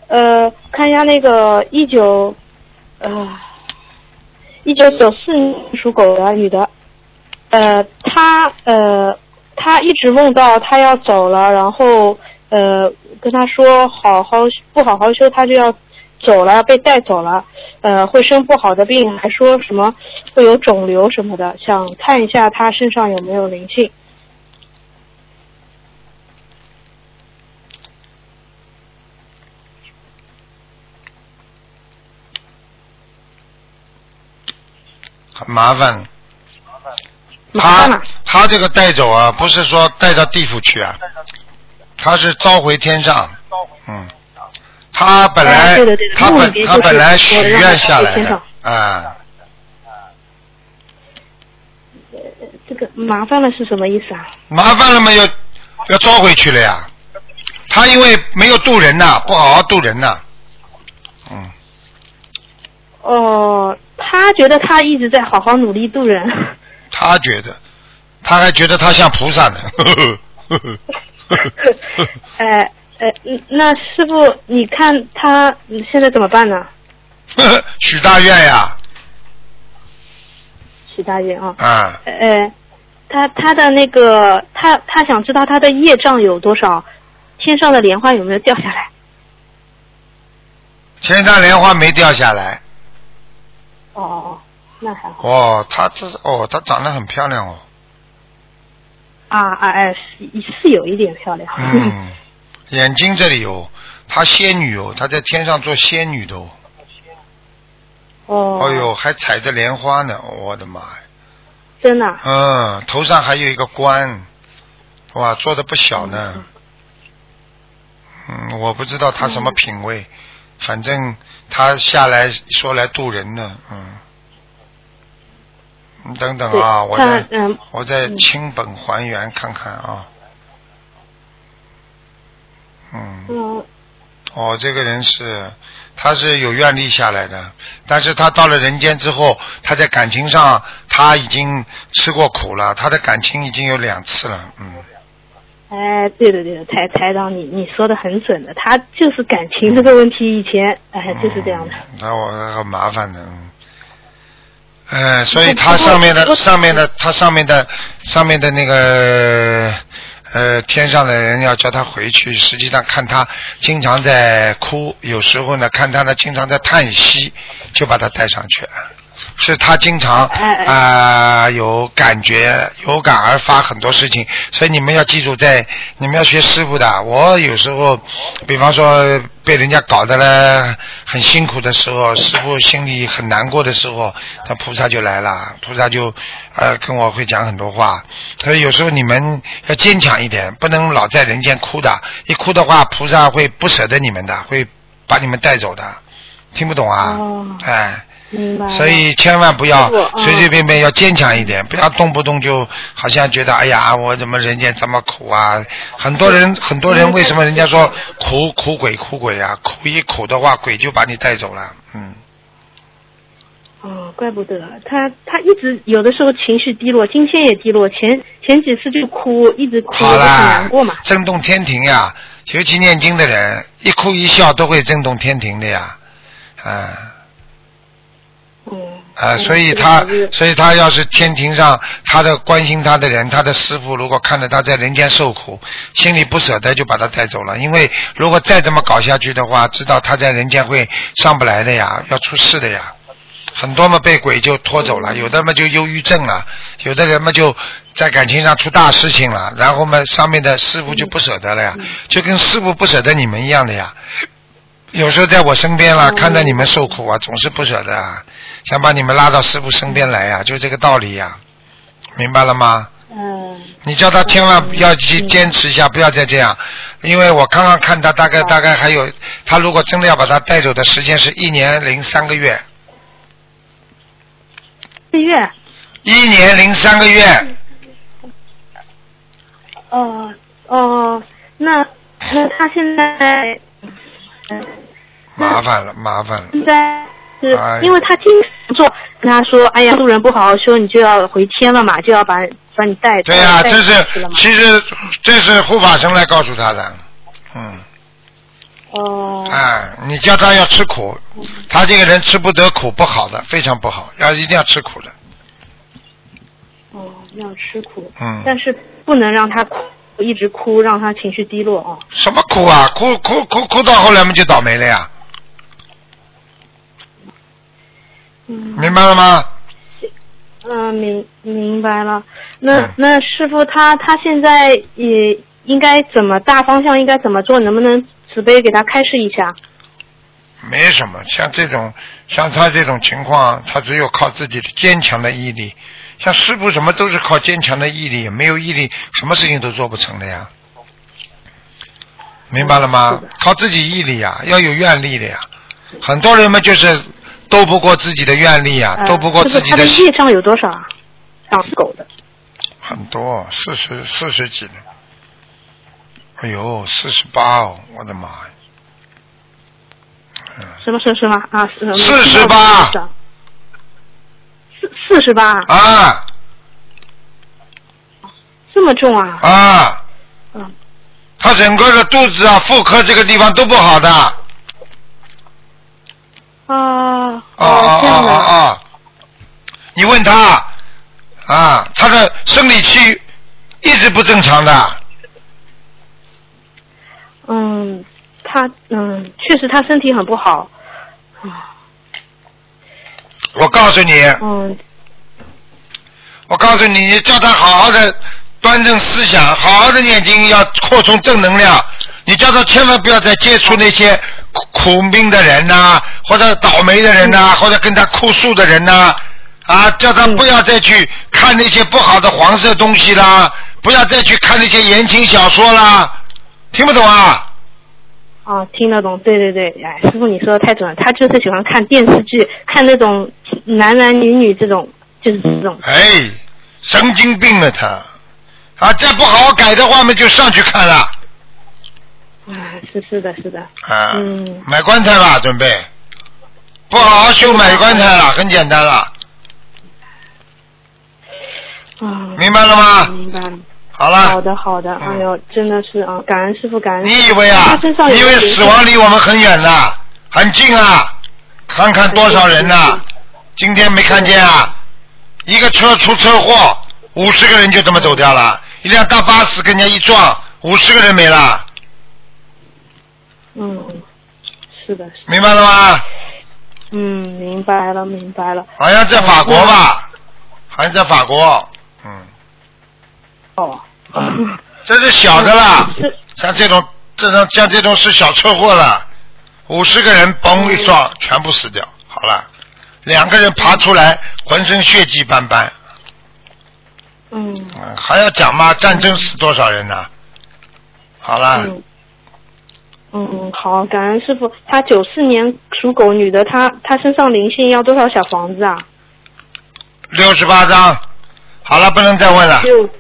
看一下那个1994年属狗的女的，她一直梦到她要走了，然后跟她说不好好修，她就要走了，被带走了，会生不好的病，还说什么会有肿瘤什么的，想看一下她身上有没有灵性。 很麻烦。 麻烦他这个带走啊，不是说带到地府去啊，他是召回天上。他本来、 对他本来许愿下来的啊。 这个麻烦了是什么意思啊？ 麻烦了嘛，要召回去了呀。他因为没有渡人呐，不好好渡人呐。 他觉得他一直在好好努力渡人。 他还觉得他像菩萨呢。 那师傅，你看他现在怎么办呢？ 许大愿呀。 许大愿啊。他的那个他想知道他的业障有多少，天上的莲花有没有掉下来？ 天上莲花没掉下来。 那还好。 她长得很漂亮哦。 是有一点漂亮。 眼睛这里有，她仙女哦，她在天上做仙女的哦。还踩着莲花呢，我的妈呀！ 真的。 头上还有一个冠，哇，做的不小呢。我不知道她什么品味，反正她下来说来渡人呢。等等啊，我再清本还原看看啊。这个人他是有愿力下来的，但是他到了人间之后，他在感情上他已经吃过苦了，他的感情已经有2次了。 对的，台长，你说的很准的，他就是感情这个问题，以前就是这样的。 那我很麻烦的。所以他上面的那个天上的人要叫他回去，实际上看他经常在哭，有时候呢看他呢经常在叹息，就把他带上去了。是他经常有感觉，有感而发很多事情，所以你们要记住，你们要学师傅的。我有时候比方说被人家搞得了很辛苦的时候，师傅心里很难过的时候，他菩萨就来了，菩萨就跟我会讲很多话。所以有时候你们要坚强一点，不能老在人间哭的，一哭的话菩萨会不舍得你们的，会把你们带走的。听不懂啊？所以千万不要随随便便，要坚强一点，不要动不动就好像觉得哎呀我怎么人间这么苦啊。很多人为什么人家说苦鬼啊，苦的话鬼就把你带走了。 怪不得他一直有的时候情绪低落，今天也低落，前几次就哭，一直哭，很难过嘛。 震动天庭呀，尤其念经的人一哭一笑都会震动天庭的呀。所以他要是天庭上他的关心他的人，他的师父如果看着他在人间受苦，心里不舍得，就把他带走了。因为如果再这么搞下去的话，知道他在人间会上不来的呀，要出事的呀。很多嘛被鬼就拖走了，有的嘛就忧郁症了，有的人嘛就在感情上出大事情了，然后嘛上面的师父就不舍得了呀，就跟师父不舍得你们一样的呀。有时候在我身边了，看到你们受苦啊，总是不舍得啊，想把你们拉到师父身边来呀，就这个道理呀，明白了吗？你叫他千万不要去坚持一下，不要再这样，因为我刚刚看他大概还有，他如果真的要把他带走的时间是1年03个月。1年03个月。 那他现在麻烦了。 现在是因为他经常做，跟他说，哎呀，路人不好好修，你就要回天了嘛，就要把你带。 对呀，其实这是护法神来告诉他的。 哦。 你叫他要吃苦，他这个人吃不得苦，不好的，非常不好，一定要吃苦的。 哦，要吃苦。 嗯。 但是不能让他哭，一直哭，让他情绪低落哦。 什么苦啊？哭到后来嘛就倒霉了呀。明白了吗？ 明白了。那师傅他现在也应该怎么大方向应该怎么做？能不能慈悲给他开示一下？ 没什么，像他这种情况，他只有靠自己的坚强的毅力。像师父什么都是靠坚强的毅力，没有毅力，什么事情都做不成的呀。明白了吗？靠自己毅力呀，要有愿力的呀。很多人们就是斗不过自己的愿力啊，斗不过自己的。 他的业障有多少啊？养狗的。 很多，40几了。哎呦，48哦，我的妈呀！ 什么啊 ？48。 48。 啊。 这么重啊？ 啊。他整个的肚子啊、妇科这个地方都不好的。 这样的。 你问他他的生理期一直不正常的。 确实他身体很不好。 我告诉你。我告诉你，你叫他好好的端正思想，好好的念经，要扩充正能量。你叫他千万不要再接触那些苦命的人呐，或者倒霉的人呐，或者跟他哭诉的人呐。叫他不要再去看那些不好的黄色东西啦，不要再去看那些言情小说啦，听不懂啊？ 听得懂，对，师傅你说的太准了，他就是喜欢看电视剧，看那种男女这种，就是这种。 神经病了他，再不好好改的话嘛，就上去看了。 是的。 买棺材吧，准备。不好好修买棺材了，很简单了。明白了吗？ 明白了。 好了。 好的。哎呦，真的是感恩师傅，感恩。 你以为你以为死亡离我们很远呐？很近啊！看看多少人呐！今天没看见啊？一个车出车祸，50个人就这么走掉了。一辆大巴士跟人家一撞，50个人没了。 是的。 明白了吗？ 明白了。 好像在法国吧？好像在法国。这是小的啦，像这种是小车祸了，50个人嘣一撞，全部死掉。好了，2个人爬出来，浑身血迹斑斑。还要讲吗？战争死多少人呢？好了。 好，感恩师傅。他94年属狗女的，他身上灵性要多少小房子啊？ 68张。好了，不能再问了。